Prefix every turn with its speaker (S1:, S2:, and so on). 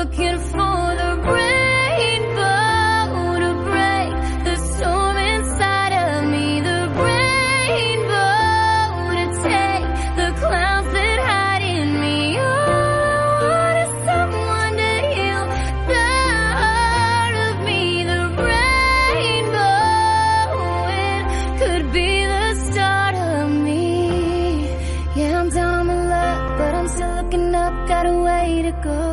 S1: looking for the rainbow to break the storm inside of me, the rainbow to take the clouds that hide in me. All I want is someone to heal the heart of me, the rainbow. It could be the start of me. Yeah, I'm down on my luck, but I'm still looking up, got a way to go.